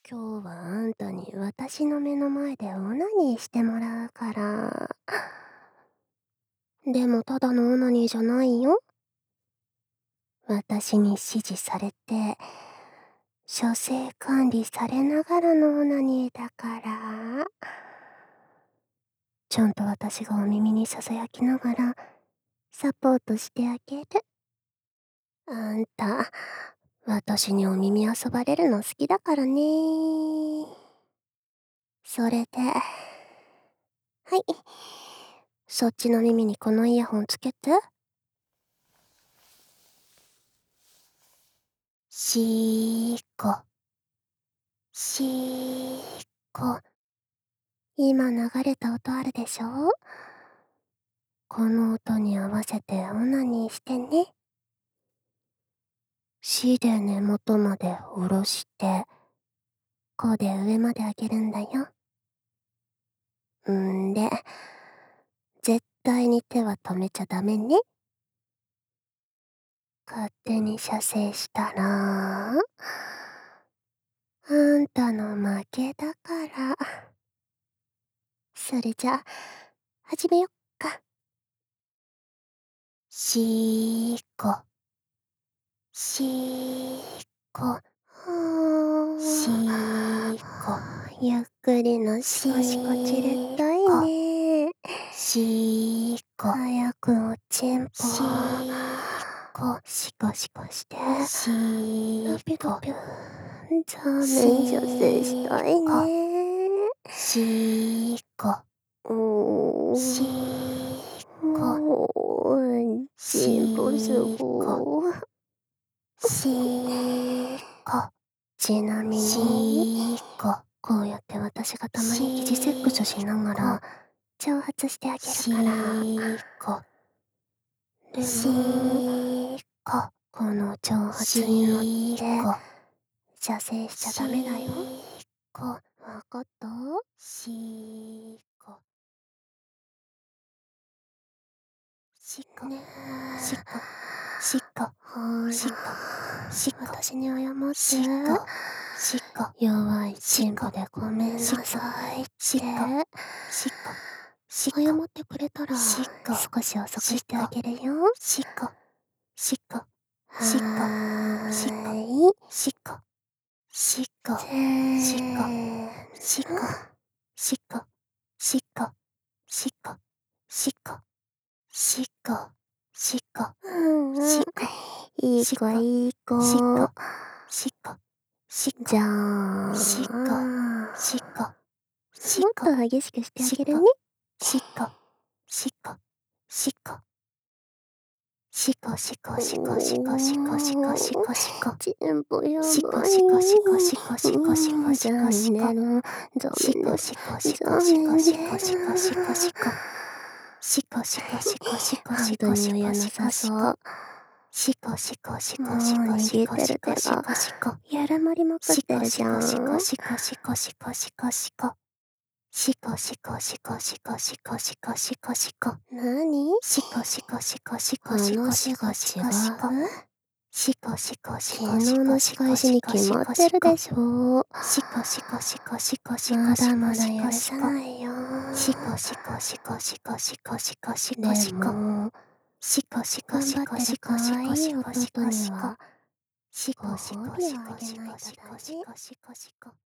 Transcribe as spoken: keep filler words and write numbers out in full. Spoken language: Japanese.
今日はあんたに私の目の前でオナニーしてもらうから。でもただのオナニーじゃないよ。私に指示されて、射精管理されながらのオナニーだから。ちゃんと私がお耳に囁きながら、サポートしてあげる。あんた、私にお耳遊ばれるの好きだからね。それで、はい。そっちの耳にこのイヤホンつけて。しーこ。しーこ。今流れた音あるでしょ？この音に合わせてオナニーしてね。しで根元まで下ろして、こで上まで上げるんだよ。んで、絶対に手は止めちゃダメね。勝手に射精したら、あんたの負けだから。それじゃあ、始めよっか。しーこ。しーこ。しーこ。ゆっくりのしーこ。シコシコチルったいね。しーこ。早くおちんぽ。しーこ。シコシコして。しーこ。ザーメン射精したいね。しーこ。おー。しーこ。チンポすごー。しーこ。ちなみに、こうやって私がたまに疑似セックスしながら、挑発してあげるから。でも、この挑発に乗って、射精しちゃダメだよ。わかった？しーこ。しっこ、しっこ、しっこ、しっこ、しっこ、私に謝って。しっこ、しっこ、弱いチンポでごめんなさいって。しっこ、しっこ、しっこ、謝ってくれたら、しっこ、少し遅くしてあげるよ。しっこ、しっこ、しっこ、しっこ、しっこ、しっこ、しっこ、しっこ、しっこ、しっこ、しっこ、しっこ、しっこ、しっこ、うんうん。しっこ、いい子いい子。しっこ、しっこ、しっこ。じゃあ、しっこ、しっこ、しっこ。もっと激しくしてあげるね。しっこ、しっこ、しっこ。しこしこしこしこしこしこしこしこ。チンポやばい。しこしこしこしこしこしこしこしこ。しこしこしこしこしこしこしこしこ。しこしこしこしこしこしこしこしこ。しこしこしこしこしこしこしこしこ。やらまりまくってるじゃん。しこしこしこしこしこしこ。しこしこしこしこしこしこしこしこ。なに？しこしこしこしこしこしこしこしこ。しこしこしこしこしこしこしこしこ。しこしこしこしこしこしこしこしこ。しこしこしこしこしこしこしこしこ。しこしこしこしこしこしこしこしこ。しこしこしこしこしこしこしこしこ。